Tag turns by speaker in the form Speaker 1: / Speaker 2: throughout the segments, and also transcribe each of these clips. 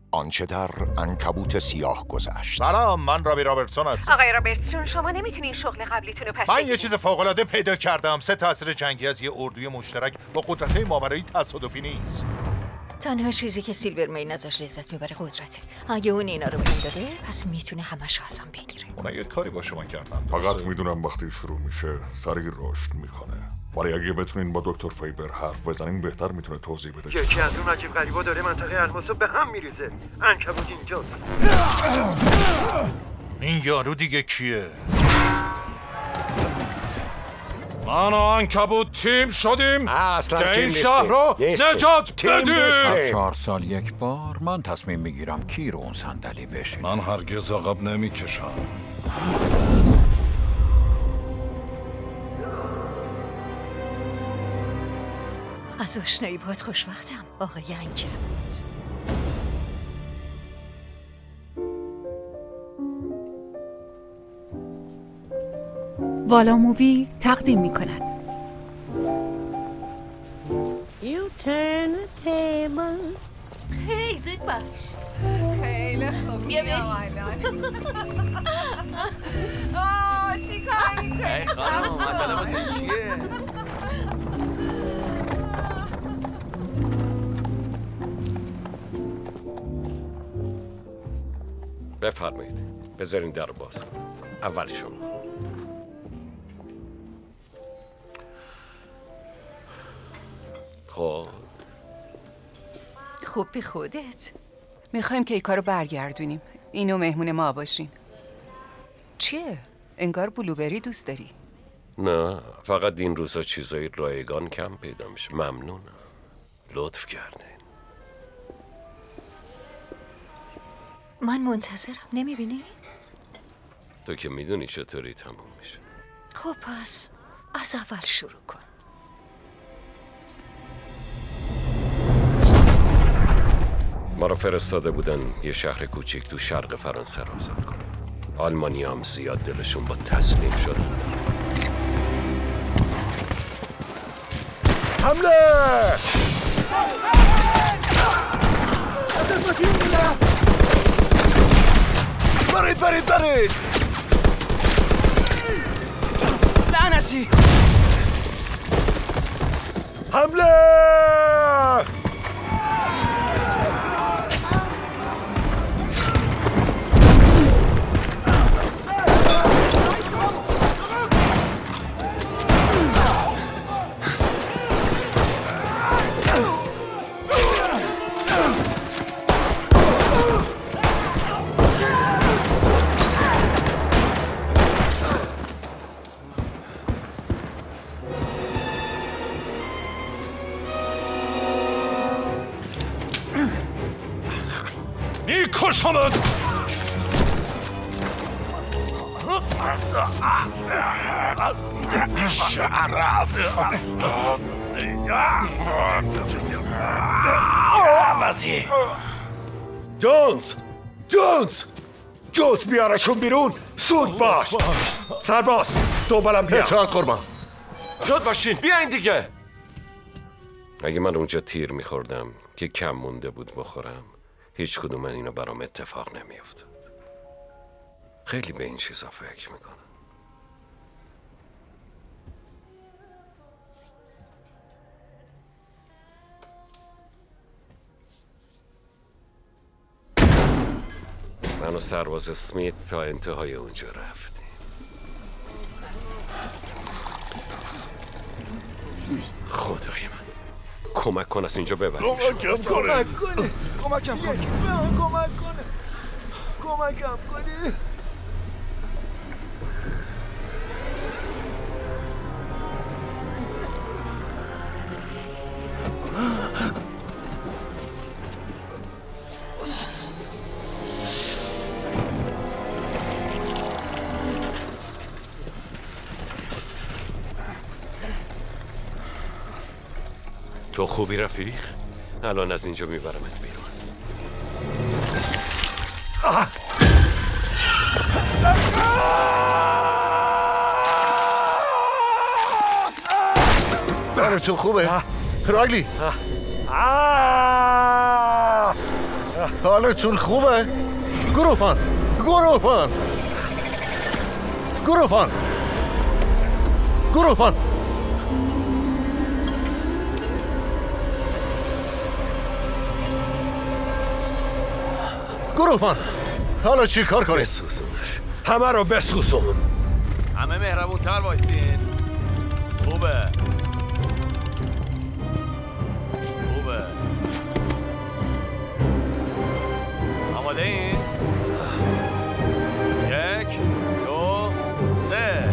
Speaker 1: آنچه در عنکبوت سیاه گذشت.
Speaker 2: سلام، من رابی رابرتسون هستم.
Speaker 3: آقای رابرتسون، شما نمیتونین شغل قبلیتون رو پس
Speaker 2: من
Speaker 3: بگیرین.
Speaker 2: یه چیز فوق‌العاده پیدا کردم. 3 تاثیر جنگی از یه اردوی مشترک با قدرت‌های ماورایی تصادفی نیست.
Speaker 3: تنها چیزی که سیلورمین ازش لذت میبره قدرته. اگه اون اینا رو بهم داده پس میتونه همشو ازم بگیره.
Speaker 2: اونا یه کاری با شما کردن.
Speaker 4: فقط میدونم وقتی شروع میشه سریع رشد میکنه، ولی اگه بتونین با دکتر فیبر حرف بزنین بهتر میتونه توضیح بده.
Speaker 5: یکی از اون عجیب غریبا داره منطقه الماسو به هم میریزه. عنکبوت اینجاست.
Speaker 2: این یارو دیگه کیه؟
Speaker 4: من و عنکبوت تیم شدیم
Speaker 1: اصلا
Speaker 4: که
Speaker 1: تیم
Speaker 4: این
Speaker 1: نیستیم.
Speaker 4: شهر رو
Speaker 1: نیستیم.
Speaker 4: نجات
Speaker 1: تیم
Speaker 4: بدیم.
Speaker 1: نیستیم.
Speaker 6: 4 سال یک بار من تصمیم میگیرم کی رو اون صندلی بشینه.
Speaker 4: من هرگز عقب نمیکشم.
Speaker 3: از آشنایی باهات خوشوقتم آقای عنکبوت.
Speaker 7: والا مووی تقدیم می کند.
Speaker 3: هی زود باش. خیلی خوب. بیا بریم. چی کار میکنی؟
Speaker 8: ای خانم مطلب واسه چیه؟
Speaker 9: بفرمایید، بذارین در باز. اول شما. خب
Speaker 3: خوب بی خودت.
Speaker 10: میخوایم که ای کارو برگردونیم. اینو مهمون ما باشین. چیه؟ انگار بلوبری دوست داری.
Speaker 9: نه، فقط این روزا چیزای رایگان کم پیدا میشه. ممنونم، لطف کردین.
Speaker 3: من منتظرم، نمیبینی؟
Speaker 9: تو که میدونی چطوری تموم میشه.
Speaker 3: خب پس از اول شروع کن.
Speaker 9: ما رو فرستاده بودن یه شهر کوچیک تو شرق فرانسه رو آزاد کنن. آلمانی‌ها هم زیاد دلشون با تسلیم شدن.
Speaker 4: حمله!
Speaker 8: برید لعنتی.
Speaker 4: حمله! میکشمت! شرف! جونز بیارشون بیرون. سود باش. سرباز دوبالم بیا.
Speaker 8: اطاعت قربان. زود باشین، بیاین دیگه.
Speaker 9: اگه من اونجا تیر میخوردم که کم مونده بود بخورم، هیچ کدوم من اینو برام اتفاق نمیافتاد. خیلی به این چیزا فکر میکنم. من و سرباز اسمیت تا انتهای اونجا رفتیم. خدای من، کمک کن از اینجا ببریم.
Speaker 8: کمکم کنی.
Speaker 9: تو خوبی رفیق؟ الان از اینجا میبرمت بیرون.
Speaker 8: تو خوبه؟ رایلی
Speaker 1: حالتون خوبه؟ گروپان حالا چی کار کنی؟
Speaker 9: بسوزونش، همه رو بسوزون.
Speaker 8: همه مهربون تر وایسین. خوبه. آماده این؟ 1 2 3.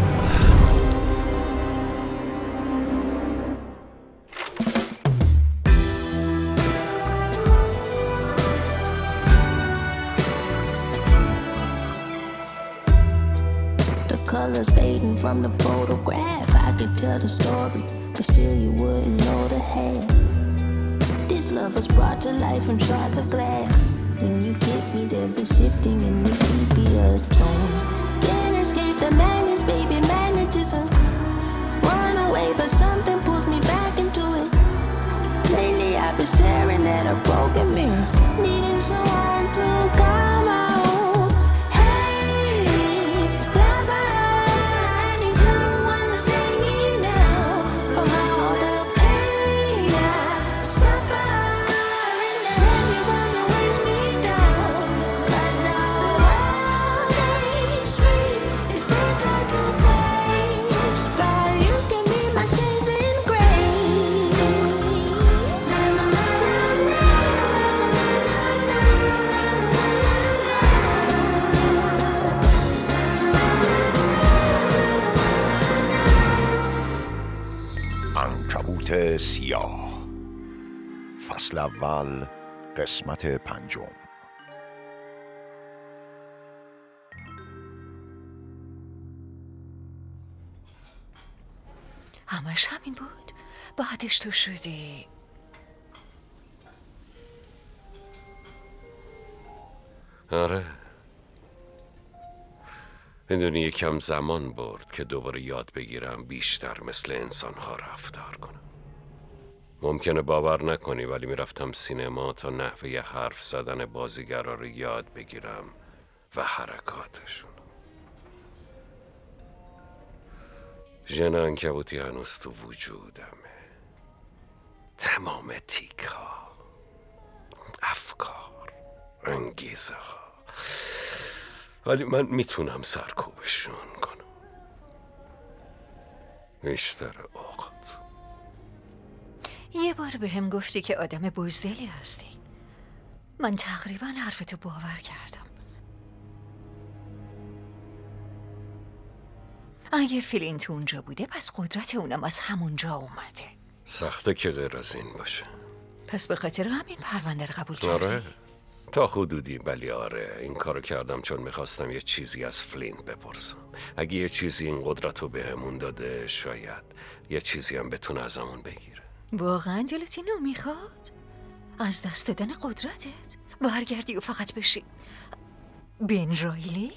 Speaker 11: Colors fading from the photograph. I could tell the story, but still you wouldn't know the half. This love was brought to life from shards of glass. When you kiss me, there's a shifting in the sepia tone. Can't escape the madness, baby, magnetism. Run away, but something pulls me back into it. Lately, I've been staring at a broken mirror, needing someone to come out.
Speaker 1: عنکبوت سیاه فصل اول قسمت 5.
Speaker 3: همش همین بود؟ بعدش تو شدی؟
Speaker 9: آره، میدونی یکم زمان برد که دوباره یاد بگیرم بیشتر مثل انسان‌ها رفتار کنم. ممکنه باور نکنی ولی میرفتم سینما تا نحوه حرف زدن بازیگرا رو یاد بگیرم و حرکاتشون. ژن عنکبوتی هنوز تو وجودمه. تمام تیک‌ها، افکار، انگیزه ها، ولی من میتونم سرکوبشون کنم. بیشتر اوقات.
Speaker 3: یه بار به هم گفتی که آدم بزدلی هستی. من تقریبا حرفتو باور کردم. اگه فیلینت اونجا بوده پس قدرت اونم از همونجا اومده.
Speaker 9: سخته که غیر از این باشه.
Speaker 3: پس به خاطر همین پرونده رو قبول کردی؟
Speaker 9: آره، تا حدودی. ولی آره، این کارو کردم چون میخواستم یه چیزی از فلینت بپرسم. اگه یه چیزی این قدرت رو بهمون داده شاید یه چیزی هم بتونه ازمون بگیره.
Speaker 3: واقعا دلت اینو میخواد؟ از دست دادن قدرتت برگردی و فقط بشی بن رایلی؟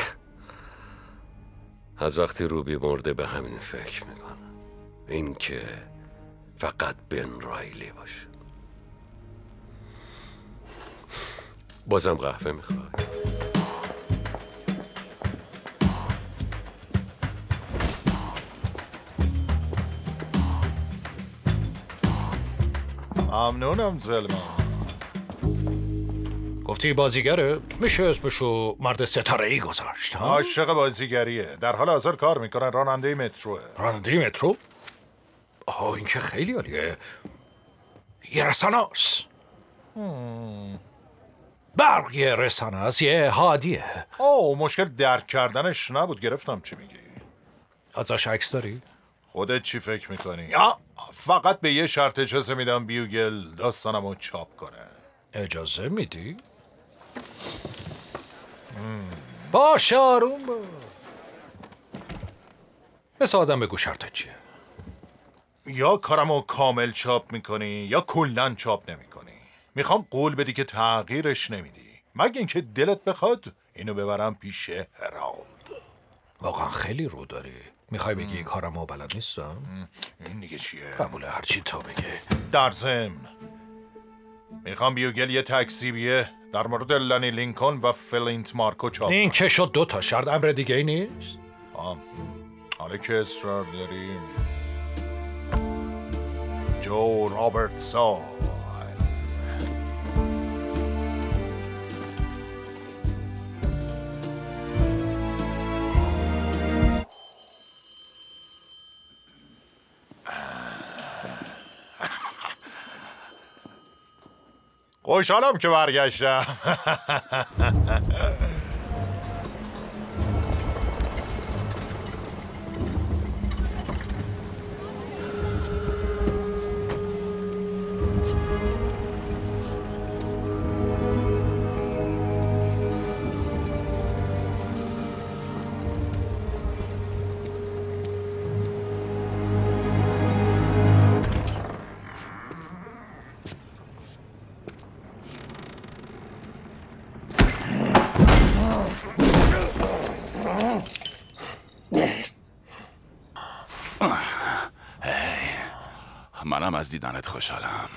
Speaker 9: از وقتی روبی مرده به همین فکر میکنم، این که فقط بن رایلی باشه. بازم قهوه میخوای؟
Speaker 2: ممنونم زلمان.
Speaker 12: گفتی بازیگره؟ میشه اسمشو مرد ستاره‌ای گذاشت.
Speaker 2: عاشق بازیگریه، در حال حاضر کار میکنن، راننده متروه.
Speaker 12: راننده مترو؟ آها، این که خیلی عالیه. یه رسانه‌ست. برق یه رسانه است، یه هادیه.
Speaker 2: مشکل درک کردنش نبود. گرفتم چی میگی.
Speaker 12: ازش عکس داری؟
Speaker 2: خودت چی فکر میکنی؟ فقط به یه شرط اجازه میدم بیوگل داستانمو چاپ کنه.
Speaker 12: اجازه میدی؟ باشه، آروم باش. مثل آدم بگو شرطت چیه؟
Speaker 2: یا کارمو کامل چاپ میکنی یا کلن چاپ نمیکنی. میخوام قول بدی که تغییرش نمیدی، مگه اینکه دلت بخواد اینو ببرم پیش هرالد.
Speaker 12: واقعا خیلی رو داری. میخوای بگی کارمو بلد نیستم؟
Speaker 2: این دیگه چیه؟
Speaker 12: قبوله، هرچی تو بگه.
Speaker 2: در ضمن میخوام بیوگل یه تکذیبیه در مورد لانی لینکن و فلینت مارکو چاپ
Speaker 12: این که شد 2 تا، شرط امر دیگه ای نیست؟
Speaker 2: حالا که اصرار داریم جو رابرتسون. خوشحالم که برگشتم.
Speaker 13: منم از دیدنت خوشحالم.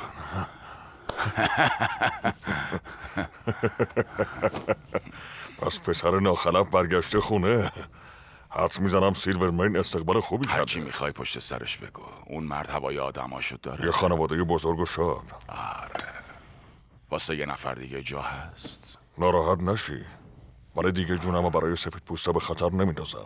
Speaker 4: پس پسر ناخلف برگشته خونه. حدس میزنم سیلورمین استقبال خوبی کرده.
Speaker 13: هرچی میخوای پشت سرش بگو. اون مرد هوای آدماشو داره.
Speaker 4: یه خانواده بزرگ و شاد.
Speaker 13: آره. واسه یه نفر دیگه جا هست.
Speaker 4: ناراحت نشی، ولی دیگه جونمو برای سفید پوستا به خطر نمیندازم.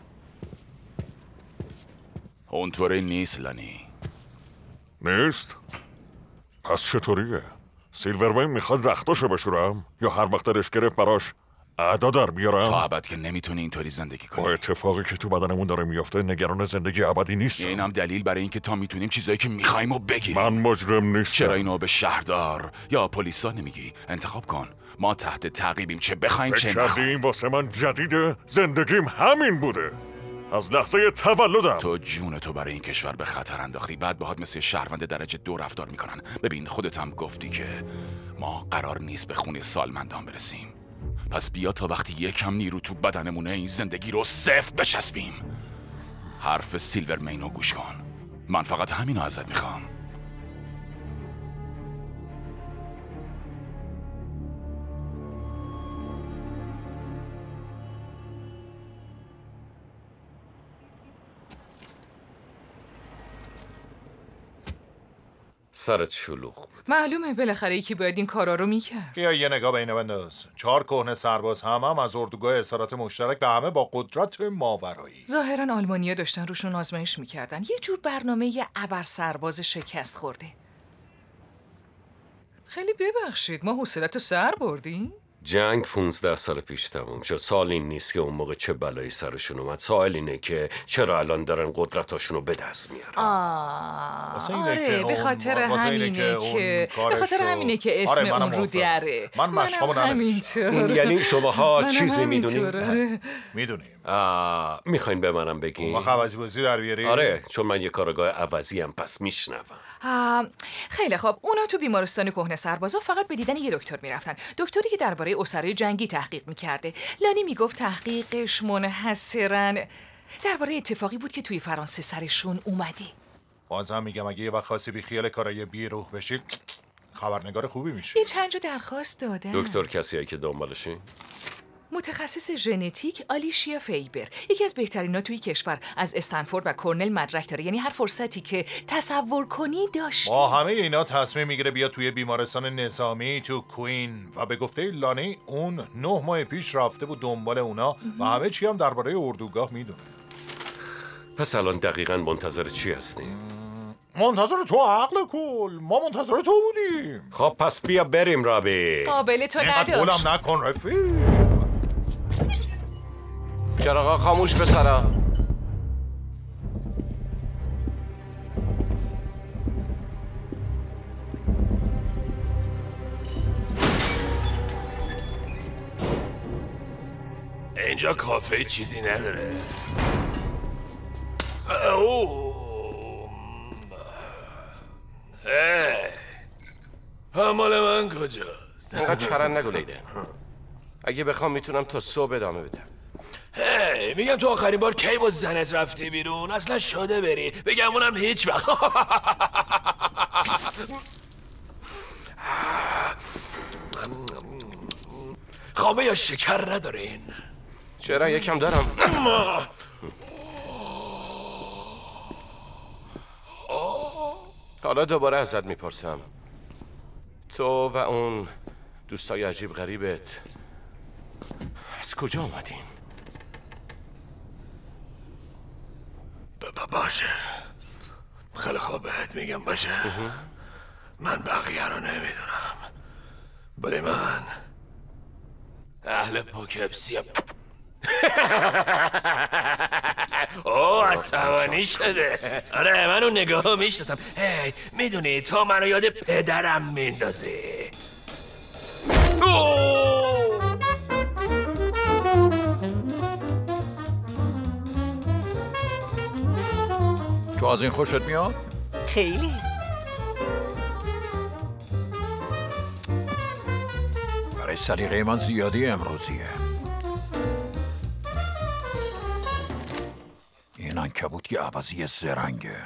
Speaker 13: اونطوری نیست لانی.
Speaker 4: نیست؟ پس چطوریه؟ سیلورمین میخواد رختاشو بشورم یا هر وقت دلش گرفت براش اعدا در بیارم؟
Speaker 13: تا ابد که نمیتونی اینطوری زندگی کنی.
Speaker 4: با اتفاقی که تو بدنمون داره میافته نگران زندگی ابدی نیستم.
Speaker 13: اینم دلیل برای اینکه تا میتونیم چیزایی که میخوایم و بگیریم.
Speaker 4: من مجرم نیستم.
Speaker 13: چرا اینو به شهردار یا پلیسا نمیگی؟ انتخاب کن. ما تحت تعقیبیم، چه بخوایم چه نخوایم.
Speaker 4: فکر این واسه من جدیده؟ زندگیم همین بوده از لحظه تولدم.
Speaker 13: تو جونتو برای این کشور به خطر انداختی، بعد باهات مثل شهروند درجه 2 رفتار میکنن. ببین خودت هم گفتی که ما قرار نیست به خونه سالمندان برسیم. پس بیا تا وقتی یکم نیرو تو بدنمونه این زندگی رو سفت بچسبیم. حرف سیلورمین رو گوش کن. من فقط همینو ازت میخوام.
Speaker 9: سرت شلوغ بود.
Speaker 10: معلومه بالاخره یکی باید این کارا رو میکرد.
Speaker 2: بیا یه نگاه به اینو بنداز. 4 کهنه سرباز هم از اردوگاه اسارت مشترک به همه با قدرت ماورایی.
Speaker 10: ظاهرا آلمانیا داشتن روشون آزمایش میکردن. یه جور برنامه ابر سرباز شکست خورده. خیلی ببخشید ما حوصلتو سر بردیم؟
Speaker 9: جنگ 15 سال پیش تموم شد. سوال این نیست که اون موقع چه بلایی سرشون اومد. سوال اینه که چرا الان دارن قدرتاشونو به دست میارن.
Speaker 10: آره به خاطر همینه که اسم اون رو دره.
Speaker 2: من مشقامو
Speaker 9: این یعنی شماها چیزی میدونین؟
Speaker 2: میدونیم.
Speaker 9: میخواین به منم بگین؟
Speaker 2: ما عوضی بازی در بیاری؟
Speaker 9: آره چون من یه کارگاه عوضی هم پس میشنوم.
Speaker 10: خیلی خوب. اونا تو بیمارستان کهنه سربازا فقط به دیدن یه دکتر میرفتن. دکتری که درباره اسرای جنگی تحقیق میکرده. لانی میگفت تحقیقش منحصراً درباره اتفاقی بود که توی فرانسه سرشون اومده.
Speaker 2: بازم میگم اگه یه وقت خاصی بی خیال کارای بیروح بشید خبرنگار خوبی میشه.
Speaker 10: یه چند جا درخواست دادن.
Speaker 9: دکتر کسیه که دنبالشین؟
Speaker 10: متخصص ژنتیک آلیشیا فیبر، یکی از بهترینا توی کشور، از استنفورد و کرنل مدرک داره. یعنی هر فرصتی که تصور کنی داشته.
Speaker 2: با همه اینا تصمیم میگیره بیا توی بیمارستان نظامی تو کوین و به گفته لانی اون 9 ماه پیش رفته بود دنبال اونا و همه چی هم درباره اردوگاه میدونه.
Speaker 9: پس الان دقیقاً منتظر چی هستیم؟
Speaker 2: منتظر تو عقل کل. ما منتظر تو بودیم.
Speaker 9: خب پس بیا بریم رابی.
Speaker 10: قابل تو نداشت.
Speaker 2: اینقدر قولم نکن رفیق.
Speaker 8: چراغا خاموش بسرا.
Speaker 14: اینجا کافه چیزی نداره. مال من کجاست؟
Speaker 8: اینقدر چرند نگو لیده. اگه بخوام میتونم تا صبح ادامه بدم.
Speaker 14: میگم تو آخرین بار کی با زنت رفتی بیرون؟ اصلا شده بری بگم اونم هیچ وقت. خامه یا شکر ندارین؟
Speaker 8: چرا یکم دارم. حالا دوباره ازت میپرسم، تو و اون دوستای عجیب غریبت از کجا اومدین؟
Speaker 14: باشه، خیلی خوب بهت میگم. باشه، من بقیه رو نمیدونم، ولی من اهل پوکپسیم. اوه عصبانی شده. آره من اون نگاه میشناسم. هی میدونی تو منو یاد پدرم میندازی.
Speaker 6: تو از این خوشت میاد؟
Speaker 3: خیلی.
Speaker 6: برای سلیقه من زیادی امروزیه. این عنکبوت یه عوضی زرنگه.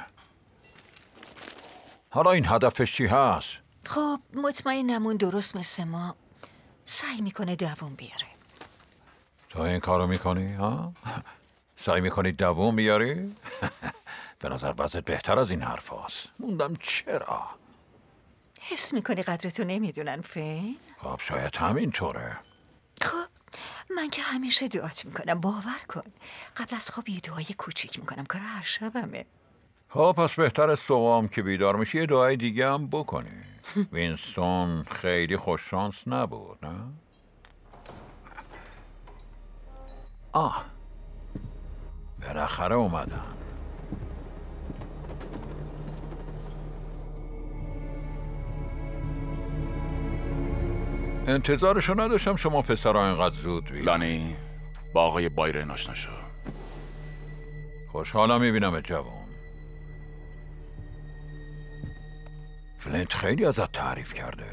Speaker 6: حالا این هدفش چی هست؟
Speaker 3: خب مطمئنم اون درست مثل ما سعی میکنه دووم بیاره.
Speaker 6: تو این کارو میکنی ها؟ سعی میکنی دووم بیاری؟ به نظر وضعت بهتر از این حرف هست. موندم چرا؟
Speaker 3: حس میکنی قدرتو نمیدونن فین؟
Speaker 6: خب شاید همین طوره.
Speaker 3: خب من که همیشه دعات میکنم، باور کن. قبل از خواب یه دعای کوچیک میکنم، کار هر شبمه.
Speaker 6: خب پس بهتر صبحام که بیدار میشی یه دعای دیگه هم بکنی. وینستون خیلی خوششانس نبود نه؟ بالاخره اومدن. انتظارشو نداشتم شما پسرها اینقدر زود بیایید.
Speaker 13: لانی با آقای بایرن آشنا شو.
Speaker 6: خوشحالم میبینم جوان. فلینت خیلی ازت تعریف کرده.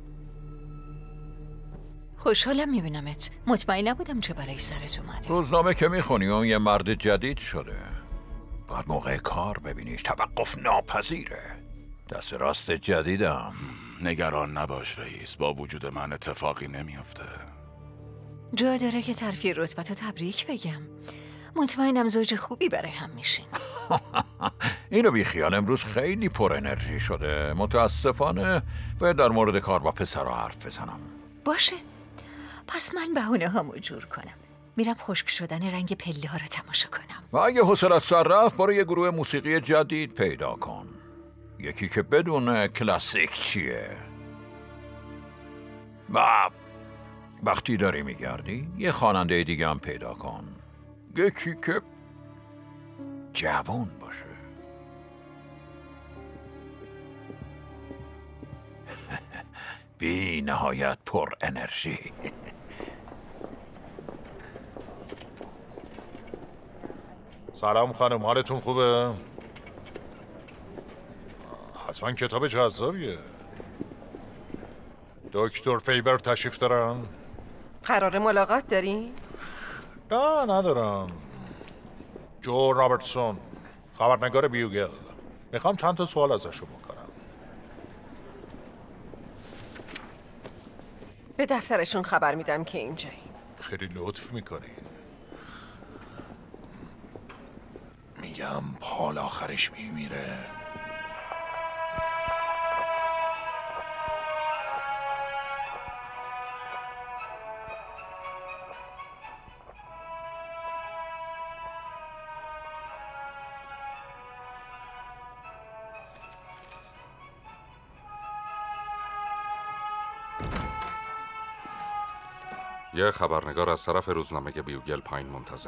Speaker 3: خوشحالم میبینمت. مطمئن نبودم چه برای سرت اومده.
Speaker 6: روزنامه که میخونی اون یه مرد جدید شده. باید موقع کار ببینیش، توقف ناپذیره. دست راست جدیدم.
Speaker 13: نگران نباش رئیس، با وجود من اتفاقی نمیافته.
Speaker 3: جا داره که ترفیع رتبت رو تبریک بگم. مطمئنم زوج خوبی برای هم میشین.
Speaker 6: اینو بیخیال، امروز خیلی پر انرژی شده. متاسفانه باید در مورد کار با پسرها حرف بزنم.
Speaker 3: باشه، پس من بهونه هامو جور کنم. میرم خشک شدن رنگ پله ها رو تماشا کنم.
Speaker 6: و اگه حوصله‌ات سر رفت برو یه گروه موسیقی جدید پیدا کن. یکی که بدون کلاسیک چیه. و وقتی داری میگردی یه خواننده دیگه هم پیدا کن. یکی که جوان باشه. بی نهایت پر انرژی.
Speaker 2: سلام خانم، حالتون خوبه؟ حتما کتاب جذابیه. دکتر فیبر تشریف دارن؟
Speaker 15: قرار ملاقات دارین؟
Speaker 2: نه ندارم. جو رابرتسون، خبرنگار بیوگل. میخوام چند تا سوال ازشو بکنم.
Speaker 15: به دفترشون خبر میدم که اینجایی.
Speaker 2: خیلی لطف میکنین. میگم پال آخرش میمیره.
Speaker 16: یه خبرنگار از طرف روزنامه بیوگل پایین منتظره.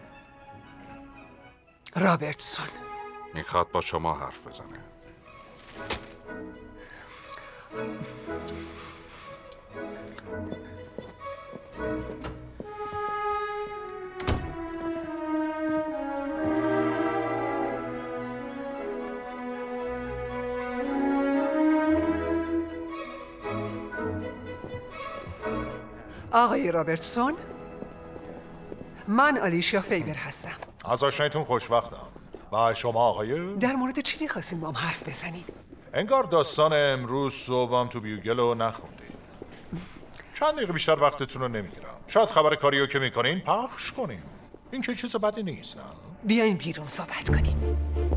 Speaker 15: رابرتسون
Speaker 16: میخواد با شما حرف بزنه.
Speaker 15: آقای رابرتسون، من آلیشیا فیبر هستم.
Speaker 2: از آشنایتون خوشوقتم. و شما آقای؟
Speaker 15: در مورد چی می‌خواستین با هم حرف بزنید؟
Speaker 2: انگار داستان امروز صبحم تو بیوگل رو نخوندین. چند دقیقه بیشتر وقتتون رو نمیگیرم. شاید خبر کاریو که میکنین پخش کنیم. این که چیز بدی نیست، نه؟
Speaker 15: بیاین بیرون صحبت کنیم.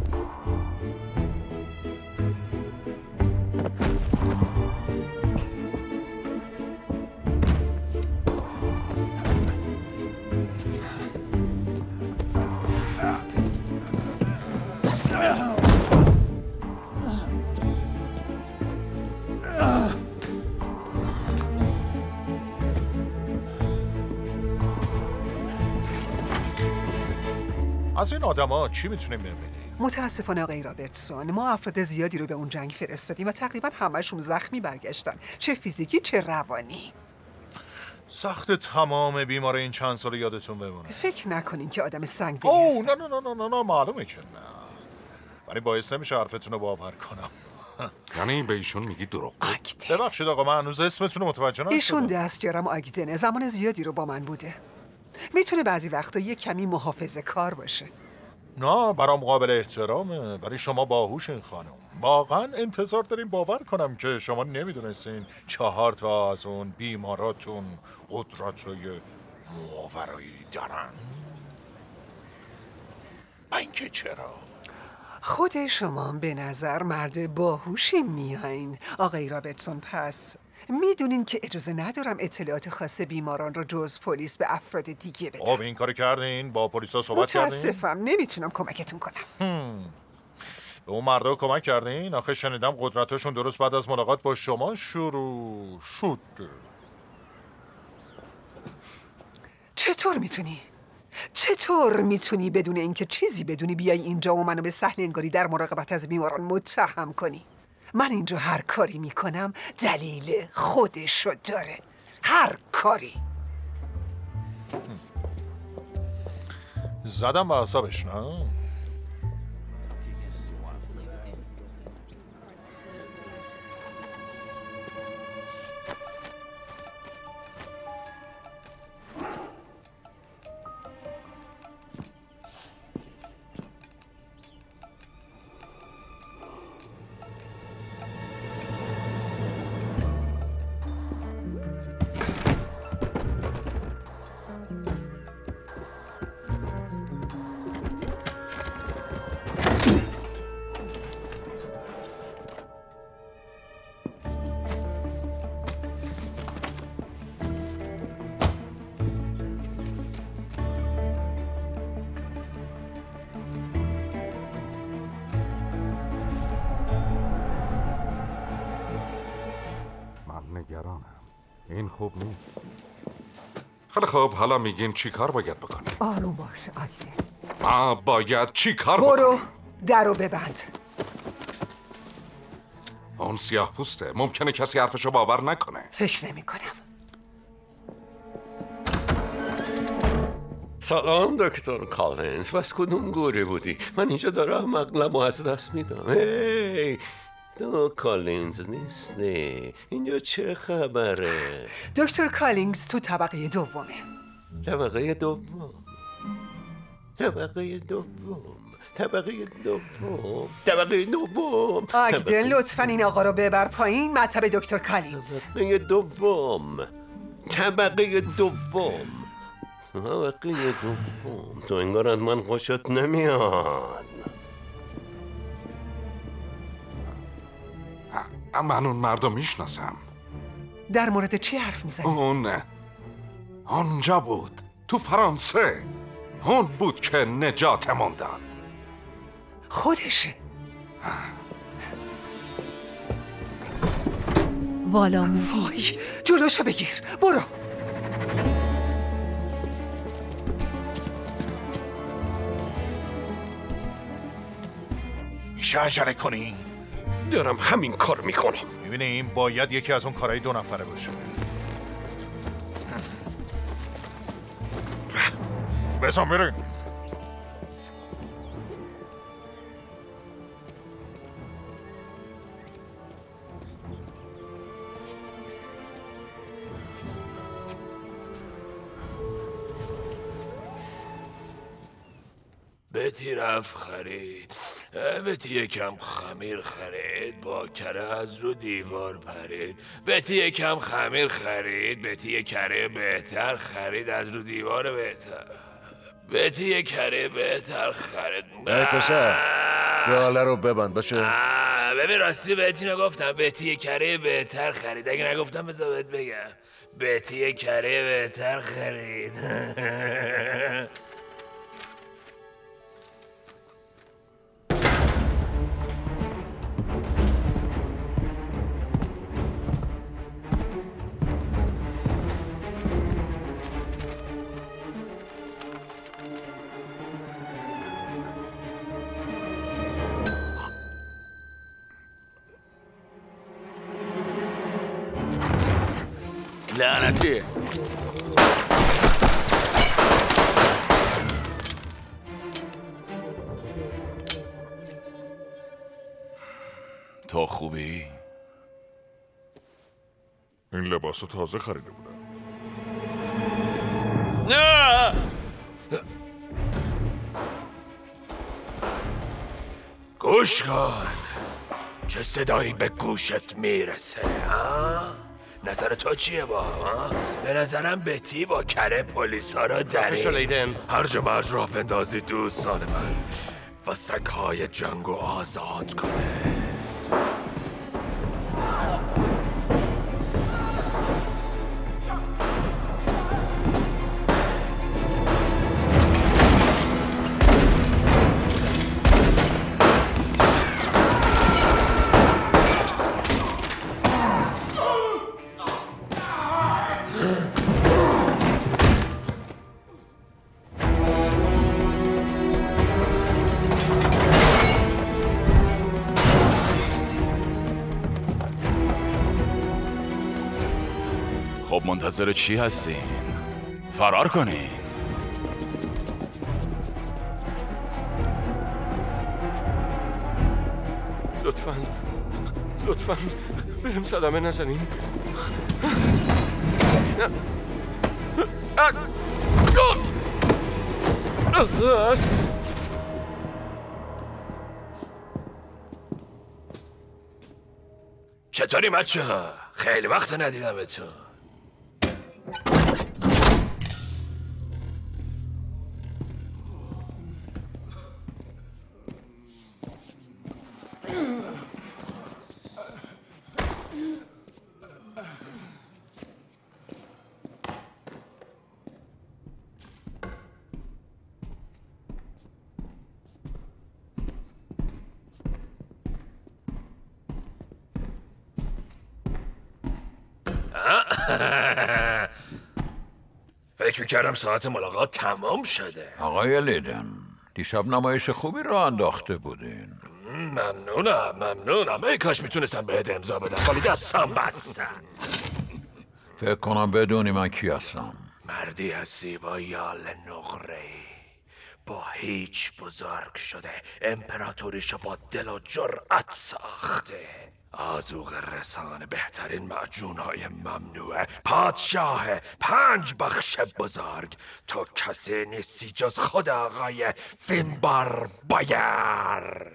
Speaker 2: از این آدما چی میتونیم ببینیم؟
Speaker 15: متاسفانه آقای رابرتسون، ما افراد زیادی رو به اون جنگ فرستادیم و تقریبا همشون زخمی برگشتن، چه فیزیکی چه روانی.
Speaker 2: سخت تمام بیمار این چند سال یادتون بمونه.
Speaker 15: فکر نکنین که آدم سنگدلی
Speaker 2: اوه نه معلومه که نه، ولی باعث نمیشه حرفتون رو باور کنم.
Speaker 16: یعنی به ایشون میگی دروغ؟
Speaker 2: ببخشید آقا، من هنوز اسمتون رو متوجه نشدم.
Speaker 15: ایشون دستیارم آگدنه، زمان زیادی رو با من بوده. میتونه بعضی وقتا یه کمی محافظه کار باشه.
Speaker 2: نه برام قابل احترامه، ولی شما باهوشین خانم. واقعا انتظار داریم باور کنم که شما نمیدونستین 4 تا از اون بیماراتون قدرت‌های ماورایی دارن. این که چرا؟
Speaker 15: خود شما به نظر مرد باهوشی میایین آقای رابرتسون، پس میدونین که اجازه ندارم اطلاعات خاص بیماران رو جز پلیس به افراد دیگه بدم.
Speaker 2: خب این کارو کردین؟ با پلیسا صحبت کردین؟
Speaker 15: متاسفم نمیتونم کمکتون کنم.
Speaker 2: به اون مردا کمک کردین؟ آخه شنیدم قدرتاشون درست بعد از ملاقات با شما شروع شد.
Speaker 15: چطور میتونی بدون اینکه چیزی بدونی بیای اینجا و منو به سهل انگاری در مراقبت از بیماران متهم کنی؟ من اینجا هر کاری میکنم دلیل خودشو داره، هر کاری.
Speaker 2: زدم به اعصابش، نه؟
Speaker 16: این خوب نیست. خیلی خوب، حالا میگین چی کار باید بکنیم؟
Speaker 15: آروم باش آگدن.
Speaker 16: ما باید چی کار بکنیم؟
Speaker 15: برو درو ببند.
Speaker 16: اون سیاه پوسته، ممکنه کسی حرفشو باور نکنه.
Speaker 15: فکر نمی کنم.
Speaker 9: سلام دکتر کالینز، از کدوم گوره بودی؟ من اینجا دارم عقلمو از دست میدم. هی تو کالینز نیستی، اینجا چه خبره؟
Speaker 15: دکتر کالینز تو طبقه دومه.
Speaker 9: طبقه دوم؟ طبقه دوم؟ طبقه دوم؟ طبقه دوم؟
Speaker 15: آگدن لطفاً این آقا رو ببر پایین. مطب دکتر کالینز.
Speaker 9: طبقه دوم. طبقه دوم. طبقه دوم. تو انگار از من خوشت نمیاد.
Speaker 16: من اون مردم میشناسم.
Speaker 15: در مورد چی حرف میزنی؟
Speaker 16: اونجا بود، تو فرانسه. اون بود که نجاتمون داد.
Speaker 15: خودشه.
Speaker 7: والا مووی.
Speaker 15: جلوشو بگیر، برو.
Speaker 2: میشه عجله کنی؟
Speaker 9: دارم همین کار میکنم.
Speaker 2: میبینیم باید یکی از اون کارهای 2 نفره باشه. بزن بریم.
Speaker 14: بتی رفت خرید. بتی یکم خمیر خرید، با کره از رو دیوار پرید. بتی یکم خمیر خرید، بتی یک کره بهتر خرید از رو دیوار بهتر. بتی یک کره بهتر خرید.
Speaker 1: ای پسر گاله رو ببند بچه.
Speaker 14: ببین راستی بهتی نگفتم، بتی یک کره بهتر خرید. اگه نگفتم بذار بهت بگم، بتی یک کره بهتر خرید.
Speaker 13: لعنتی. تو خوبی؟
Speaker 4: این لباس تازه خریده بودم.
Speaker 14: نه! گوش کن، چه صدایی به گوشت میرسه ها؟ نظر تو چیه با ها؟ به نظرم بتی با کره پلیسا را درید. هر جا مرج را بندازی دوستان من و سگهای جنگو آزاد کنه.
Speaker 13: خب منتظر چی هستین؟ فرار کنین.
Speaker 9: لطفاً بهم صدمه نزنین.
Speaker 14: چطوری بچه ها؟ خیلی وقت ندیدم تو. فکر میکردم ساعت ملاقات تمام شده.
Speaker 6: آقای لیدن، دیشب نمایش خوبی را انداخته بودین.
Speaker 14: ممنونم. ای کاش میتونستم بهت امضا بدم ولی دستم بستن.
Speaker 6: فکر کنم بدونی من کی هستم.
Speaker 14: مردی هستی با یال نقره‌ای، با هیچ بزرگ شده، امپراتوریشو با دل و جرأت ساخته. آذوق رسان بهترین معجونهای ممنوعه، پادشاه 5 بخش بزرگ. تو کسی نیستی جز خود آقای فینبار بایرن.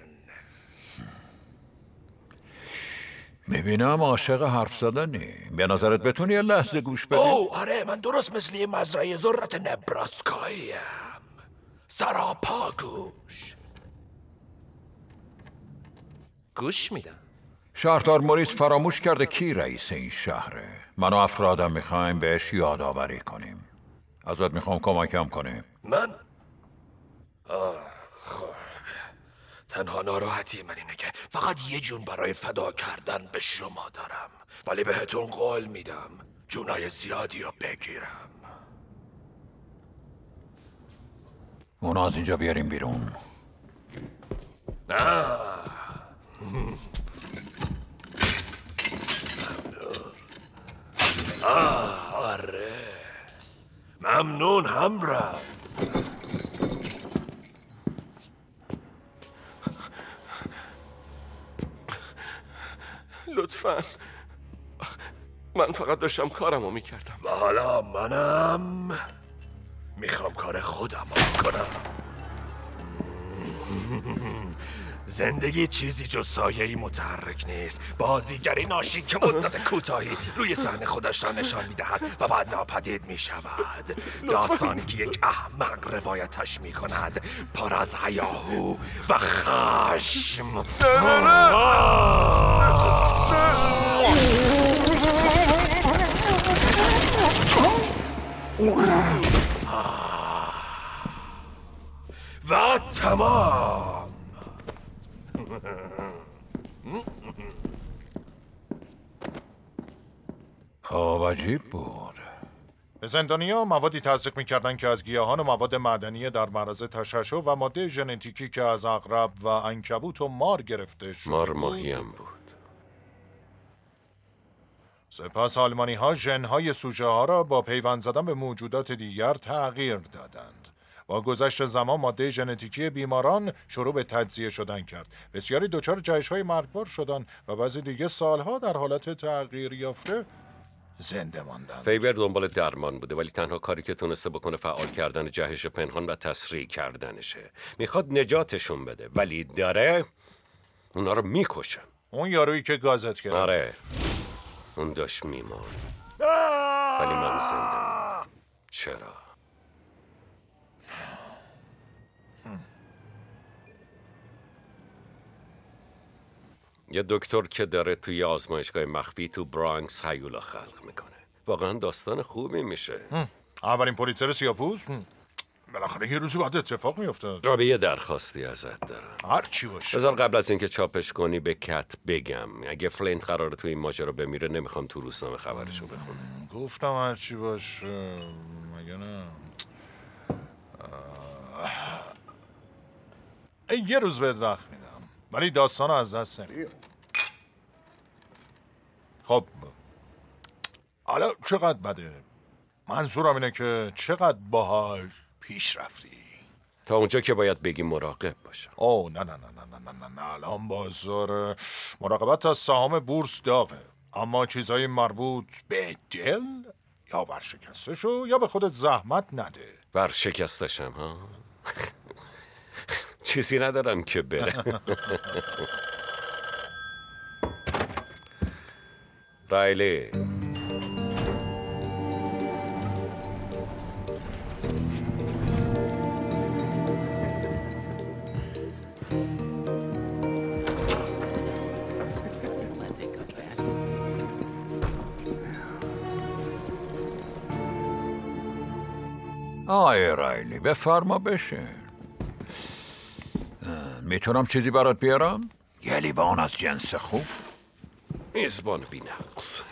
Speaker 6: میبینم عاشق حرف زدنی. به نظرت بتونی یه لحظه گوش بدی؟
Speaker 14: آره، من درست مثل یه مزرعه ذرت نبراسکاییم. سراپا گوش میدم.
Speaker 6: شهردار موریس فراموش کرده کی رئیس این شهره. من و افرادم میخوایم بهش یادآوری کنیم. ازت میخوام کمکم کنی.
Speaker 14: من؟ خب تنها ناراحتی من اینه که فقط یه جون برای فدا کردن به شما دارم، ولی بهتون قول میدم جونای زیادی رو بگیرم.
Speaker 6: اونا از اینجا بیاریم بیرون.
Speaker 14: نه آره ممنون همراز.
Speaker 9: لطفاً، من فقط داشتم کارمو میکردم
Speaker 14: و حالا منم میخوام کار خودم رو کنم. زندگی چیزی جز سایه‌ای متحرک نیست. بازیگری ناشی که مدت کوتاهی روی صحنه خودش را نشان می‌دهد و بعد ناپدید می‌شود. داستانی که یک احمق روایتش می‌کند، پر از هیاهو و خشم. و تمام.
Speaker 6: خب عجیب بود.
Speaker 2: به زندانیا موادی تزریق می‌کردند که از گیاهان و مواد معدنی در معرض تشعشع و ماده ژنتیکی که از عقرب و عنکبوت و مار گرفته شده
Speaker 9: مار ماهی هم بود.
Speaker 2: سپس آلمانی‌ها ژن‌های سوژه‌ها را با پیوند زدن به موجودات دیگر تغییر دادند. با گذشت زمان ماده ژنتیکی بیماران شروع به تجزیه شدن کرد. بسیاری دچار جشن‌های مرگبار شدند و بعضی دیگه سالها در حالت تغییر یافته زنده ماندند.
Speaker 9: فیبر دنبال درمان بوده ولی تنها کاری که تونسته بکنه فعال کردن جهش پنهان و تسریع کردنشه. میخواد نجاتشون بده ولی داره اونا رو میکشه.
Speaker 2: اون یارویی که گازت کرد.
Speaker 9: آره اون داشت میمون ولی من زنده. چرا؟ یه دکتر که داره توی آزمایشگاه مخفی تو برانکس هیولا خلق میکنه. واقعا داستان خوبی میشه.
Speaker 2: اولین پولیتزر سیاه‌پوست؟ بالاخره یه روزی باید اتفاق میافتاد.
Speaker 9: رابطه یه درخواستی ازت دارم.
Speaker 2: هر چی باشه.
Speaker 9: بذار قبل از اینکه چاپش کنی به کت بگم اگه فلینت قراره تو این ماجرا بمیره نمیخوام تو روزنامه خبرشو بخونم.
Speaker 2: گفتم هر چی باشه. مگه نه؟ یه روز بهت وقت میدم ولی داستانو از دست نمیدم. خب حالا چقدر بده؟ منظورم اینه که چقدر باهاش پیش رفتی؟
Speaker 9: تا اونجا که باید بگی مراقب باشم.
Speaker 2: اوه نه الان بازار مراقبت از سهام بورس داغه، اما چیزهای مربوط به دل یا ورشکسته شو یا به خودت زحمت نده.
Speaker 9: ورشکستشم ها؟ چیزی ندارم که بره. رایلی
Speaker 6: آی رایلی بفرما بشه. میتونم چیزی برات بیارم؟ یه لیوان از جنس خوب.
Speaker 9: میزبان بی‌نقص.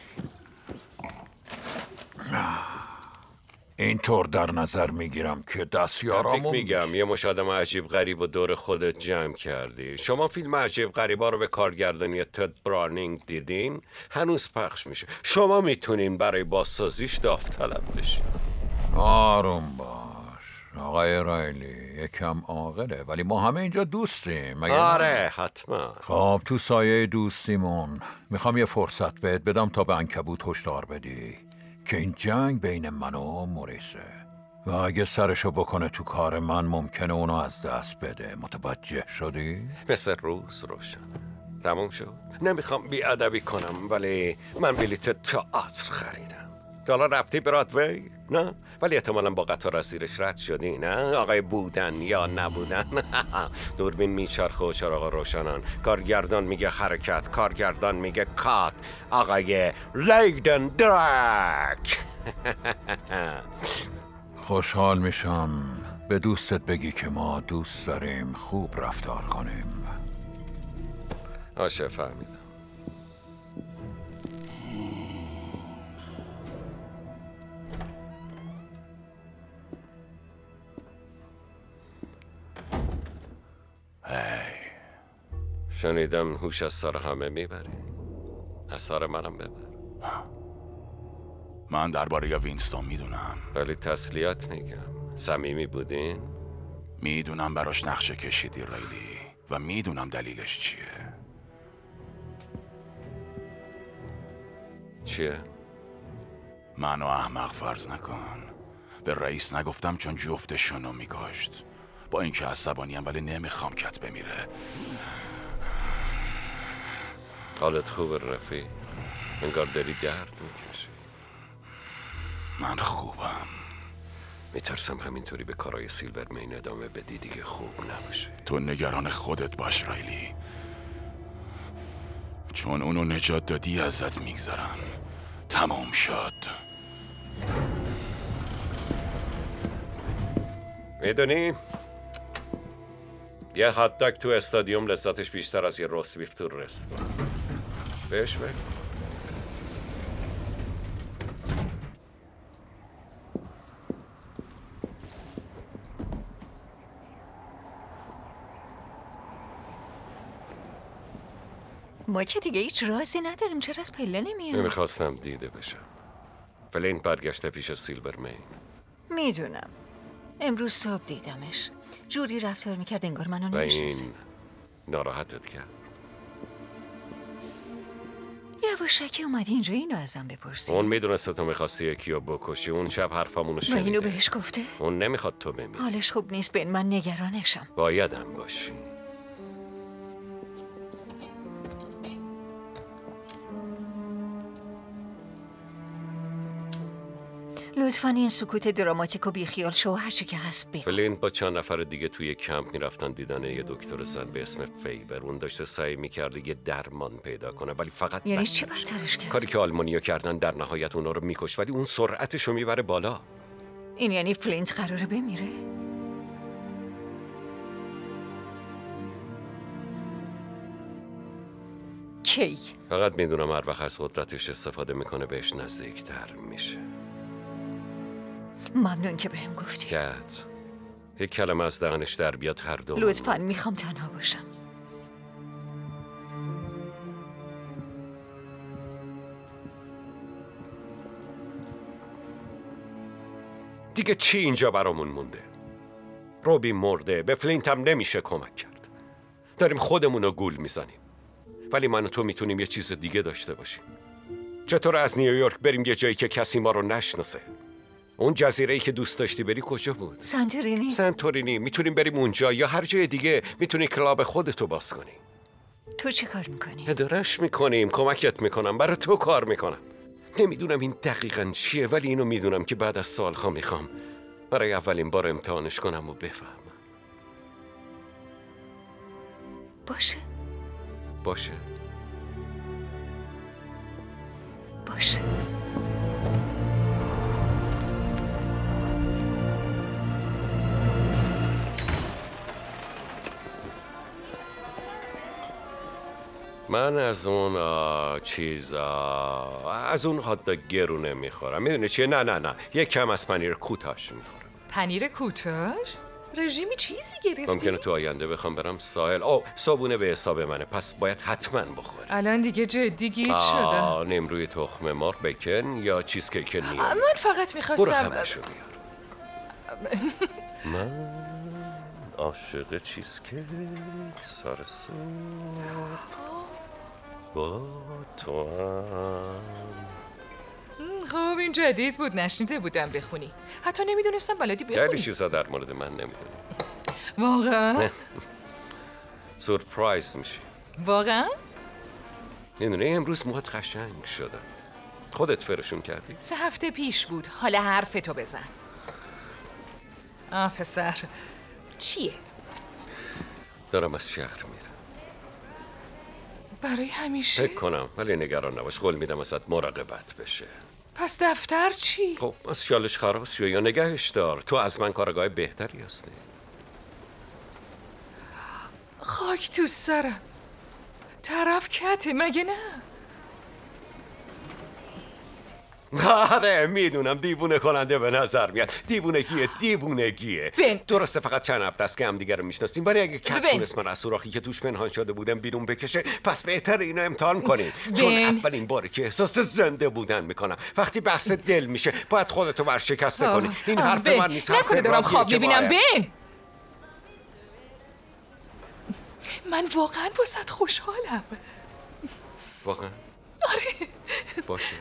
Speaker 6: اینطور در نظر میگیرم که دستیارامون
Speaker 9: میگم یه مش آدم عجیب غریب و دور خودت جمع کردی. شما فیلم عجیب غریبا رو به کارگردانی تد برانینگ دیدین؟ هنوز پخش میشه. شما میتونین برای بازسازیش داوطلب بشین.
Speaker 6: آروم باش آقای رایلی، یکم عاقله ولی ما همه اینجا دوستیم.
Speaker 9: آره حتما.
Speaker 6: خب تو سایه دوستیمون میخوام یه فرصت بهت بدم تا به عنکبوت هشدار بدی که این جنگ بین من و موریسه و اگه سرشو بکنه تو کار من ممکنه اونو از دست بده. متوجه شدی؟
Speaker 9: مثل روز روشن. تموم شد. نمیخوام بیادبی کنم ولی من بلیت تئاتر خریدم. تا حالا رفتی برادوی؟ نه؟ ولی احتمالا با قطار از زیرش رد شدی نه؟ آقای بودن یا نبودن؟ دوربین میچرخه و چراغ روشنان. کارگردان میگه حرکت، کارگردان میگه کات. آقای لیدن درک.
Speaker 6: خوشحال میشم به دوستت بگی که ما دوست داریم خوب رفتار کنیم.
Speaker 9: آشه فهمیدم. شنیدم هوش از سر همه میبری. از سر منم ببر.
Speaker 13: من درباره وینستون میدونم
Speaker 9: ولی تسلیت میگم. صمیمی بودین؟
Speaker 13: میدونم براش نقشه کشیدی رایلی و میدونم دلیلش چیه.
Speaker 9: چیه؟
Speaker 13: منو احمق فرض نکن. به رئیس نگفتم چون جفتشونو میکاشت. با اینکه عصبانیم ولی نمیخوام کت بمیره.
Speaker 9: حالت خوبه رفیق؟ انگار داری درد میکشی.
Speaker 13: من خوبم.
Speaker 9: میترسم همینطوری به کارهای سیلورمین ادامه بدی دیگه خوب نباشه.
Speaker 13: تو نگران خودت باش رایلی، چون اونو نجات دادی ازت میگذرم. تمام شد.
Speaker 9: میدونی یه هات داگ تو استادیوم لذتش بیشتر از یه روست بیف تو رستوران. بهش بگو.
Speaker 3: ما که دیگه هیچ رازی نداریم. چرا از پله نمیاد؟
Speaker 9: نمیخواستم دیده بشم. فلینت برگشته پیش سیلورمین.
Speaker 3: میدونم. امروز صبح دیدمش. جوری رفتار میکرد انگار منو
Speaker 9: و
Speaker 3: نمیشناسه.
Speaker 9: این ناراحتت کرد؟
Speaker 3: یواشکی اومدی اینجا اینو ازم بپرسی.
Speaker 9: اون میدونسته تو میخواستی یکی رو بکشی. اون شب حرفمونو
Speaker 3: و
Speaker 9: شنیده.
Speaker 3: اینو بهش گفته؟
Speaker 9: اون نمیخواد تو بمیری.
Speaker 3: حالش خوب نیست بین، من نگرانشم.
Speaker 9: بایدم باشی.
Speaker 3: لطفاً این سکوت دراماتیک و بیخیال شو و هرچی که هست بگو.
Speaker 9: فلینت با چند نفر دیگه توی کمپ میرفتن دیدن یه دکتر زن به اسم فیبر. اون داشته سعی میکرده یه درمان پیدا کنه ولی فقط
Speaker 3: یعنی چی بدترش کرد؟
Speaker 9: کاری که آلمانیا کردن در نهایت اونا رو میکش ولی اون سرعتشو میبره بالا.
Speaker 3: این یعنی فلینت قراره بمیره؟ کی؟
Speaker 9: فقط میدونم هر وقت از قدرتش استفاده میکنه بهش نزدیکتر میشه.
Speaker 3: ممنون که بهم گفتی.
Speaker 9: کت یک کلمه از دهنش در بیاد هر دو.
Speaker 3: لطفاً میخوام تنها باشم.
Speaker 9: دیگه چی اینجا برامون مونده؟ روبی مرده، به فلینت هم نمیشه کمک کرد. داریم خودمونو گول میزنیم. ولی من و تو میتونیم یه چیز دیگه داشته باشیم. چطور از نیویورک بریم یه جایی که کسی ما رو نشناسه؟ اون جزیره‌ای که دوست داشتی بری کجا بود؟
Speaker 3: سنتورینی.
Speaker 9: سنتورینی. میتونیم بریم اونجا یا هر جای دیگه. میتونی کلاب خودتو باز کنی.
Speaker 3: تو چه کار میکنی؟
Speaker 9: ادارش میکنیم. کمکت میکنم. برای تو کار میکنم. نمیدونم این دقیقاً چیه ولی اینو میدونم که بعد از سالها میخوام برای اولین بار امتحانش کنم و بفهمم.
Speaker 3: باشه.
Speaker 9: باشه.
Speaker 3: باشه.
Speaker 9: من از اون از اون هات داگ گرونه میخورم. میدونی چیه؟ نه یک کم از پنیر کوتاش میخورم.
Speaker 10: پنیر کوتاش؟ رژیمی چیزی گرفتی؟
Speaker 9: ممکنه تو آینده بخوام برم ساحل. صابونه به حساب منه پس باید حتما بخوری.
Speaker 10: الان دیگه جدی گیج شدم.
Speaker 9: نمروی تخم مرغ بیکن یا چیز کیک نیام.
Speaker 10: من فقط میخواستم
Speaker 9: برو همشو بیار. من عاشق چیز کیک سر صبح با تو هم.
Speaker 10: خب این جدید بود، نشنیده بودم بخونی. حتی نمیدونستم بلدی بخونی.
Speaker 9: خیلی چیزا در مورد من نمیدونی.
Speaker 10: واقعا؟
Speaker 9: سورپرایز میشی.
Speaker 10: واقعا؟
Speaker 9: میدونی امروز موهات قشنگ شدن. خودت فرشون کردی؟
Speaker 10: 3 هفته پیش بود. حالا حرفتو بزن. پسر چیه؟
Speaker 9: دارم از شهر میرم.
Speaker 10: برای همیشه؟
Speaker 9: فکر کنم ولی نگران نباش. قول میدم ازت مراقبت بشه.
Speaker 10: پس دفتر چی؟
Speaker 9: خب از شالش خراس شو یا نگهش دار. تو از من کارگاه بهتری هستی.
Speaker 10: خاک تو سرم. طرف کته مگه نه؟
Speaker 9: آره میدونم دیوونه کننده به نظر میاد. دیوونگیه.
Speaker 10: بن.
Speaker 9: درسته فقط چند هفته است که هم دیگه رو میشناسیم ولی اگه کت
Speaker 10: بن.
Speaker 9: تونست من از سوراخی که توش پنهان شده بودم بیرون بکشه پس بهتره اینو امتحان کنیم. چون اولین باره که احساس زنده بودن میکنم. وقتی بحث دل میشه باید خودتو ورشکسته کنی. این حرف من نیست.
Speaker 10: نکنه دارم خواب میبینم. بن من واقعا واسط خوشحالم.
Speaker 9: واقعا؟
Speaker 10: آره.
Speaker 9: باشه.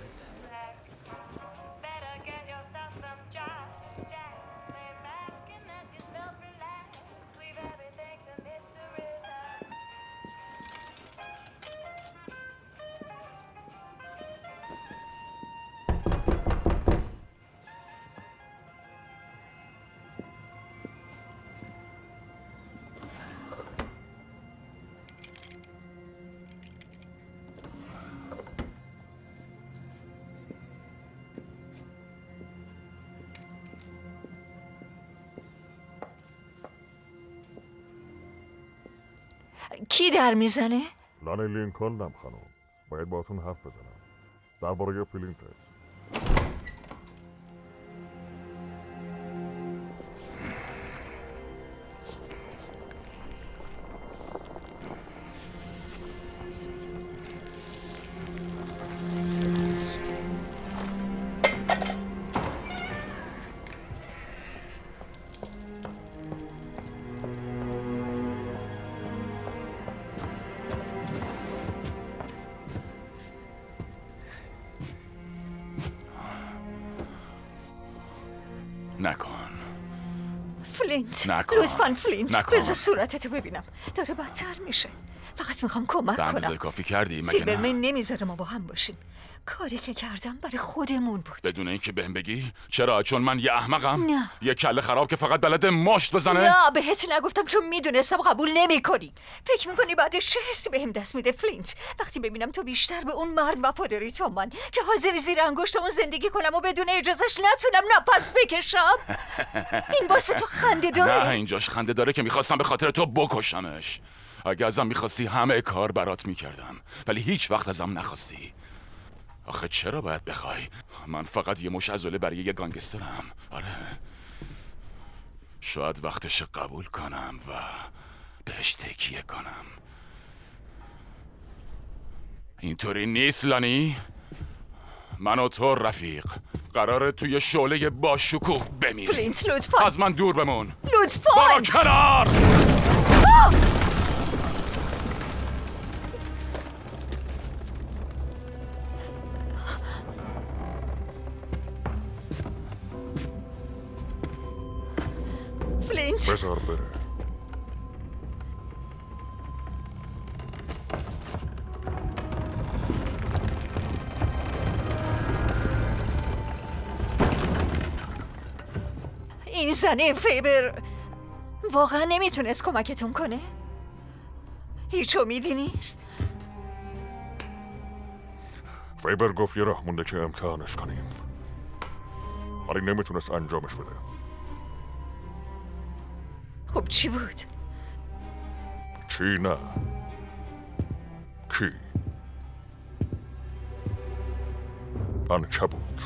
Speaker 3: کی در میزنه؟
Speaker 4: لانی لینکلنم خانم. باید باهاتون حرف بزنم. درباره فلینت.
Speaker 13: نکن.
Speaker 3: فلینت
Speaker 13: نکن.
Speaker 3: لطفاً فلینت
Speaker 13: نکن.
Speaker 3: بذار صورتتو ببینم، داره بدتر میشه. فقط میخوام کمک
Speaker 13: به اندازه
Speaker 3: کنم.
Speaker 13: کافی کردی مگه نه؟
Speaker 3: سیلورمن نمیذاره ما با هم باشیم. کاری که کردم برای خودمون بود.
Speaker 13: بدون اینکه بهم بگی؟ چرا؟ چون من یه احمقم؟
Speaker 3: نه.
Speaker 13: یه کله خراب که فقط بلده مشت بزنه؟
Speaker 3: نه بهت نگفتم چون میدونستم قبول نمی‌کنی. فکر میکنی بعدش چه حسی بهم دست میده فلینت؟ وقتی ببینم تو بیشتر به اون مرد وفاداری تا من که حاضری زیر انگشتمون زندگی کنم و بدون اجازهش نتونم نفس بکشم. این واسه تو خنده داره؟
Speaker 13: نه اینجاش خنده داره که میخواستم به خاطر تو بکشمش. اگه ازم میخواستی همه کار برات میکردم، ولی هیچ وقت ازم نخواستی. آخه چرا باید بخوای؟ من فقط یه مش عضله برای یه گانگسترم. آره شاید وقتش قبول کنم و بهش تکیه کنم. اینطوری نیست لانی. من و تو رفیق قراره توی شعله با شکوه بمیریم.
Speaker 3: فلینت لطفاً
Speaker 13: از من دور بمون.
Speaker 3: لطفاً
Speaker 13: برو کنار.
Speaker 3: فلینت
Speaker 4: بذار بره.
Speaker 3: این زنه فیبر واقعا نمیتونست کمکتون کنه؟ هیچ امیدی نیست؟
Speaker 4: فیبر گفت یه راه مونده که امتحانش کنیم، ولی نمیتونست انجامش بده.
Speaker 3: خب چی بود؟
Speaker 4: چی نه؟ کی؟ عنکبوت.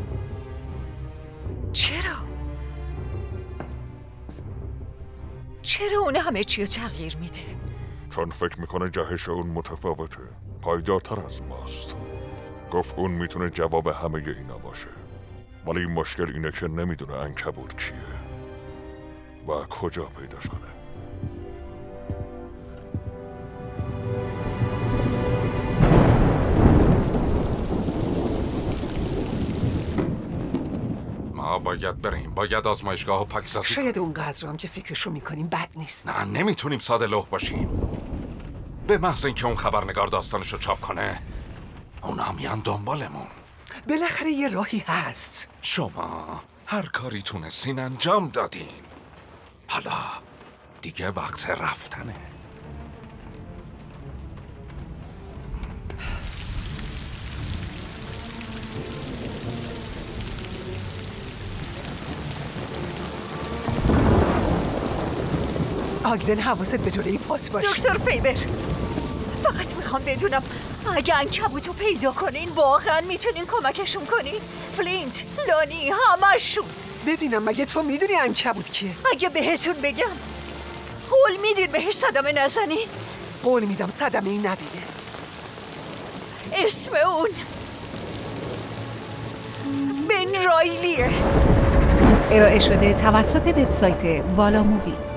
Speaker 3: چرا اون همه چی رو تغییر میده؟
Speaker 4: چون فکر میکنه جهش اون متفاوته، پایدارتر از ماست. گفت اون میتونه جواب همه اینا باشه، ولی مشکل اینه که نمیدونه عنکبوت کیه و کجا پیداش کنه.
Speaker 16: ما باید بریم، باید آزمایشگاه و پاکسازی.
Speaker 15: شاید اونقدر هم که فکرشو میکنیم بد نیست.
Speaker 16: نه نمیتونیم ساده لوح باشیم. به محض اینکه اون خبرنگار داستانشو چاپ کنه اونا میان دنبالمون.
Speaker 15: بالاخره یه راهی هست.
Speaker 16: شما هر کاری تونستین انجام دادین، حالا دیگه وقت رفتنه.
Speaker 15: آگدن حواست به جلوی پات باشه.
Speaker 3: دکتر فیبر فقط میخوام بدونم اگه عنکبوتو پیدا کنین واقعا میتونین کمکشون کنین؟ فلینت، لانی، همشون.
Speaker 15: ببینم مگه تو میدونی عنکبوت کیه؟
Speaker 3: اگه بهتون بگم قول میدین بهش صدمه نزنی؟
Speaker 15: قول میدم صدمه ای نبینه.
Speaker 3: اسم اون بن رایلیه.
Speaker 7: ارائه شده توسط وبسایت والا مووی.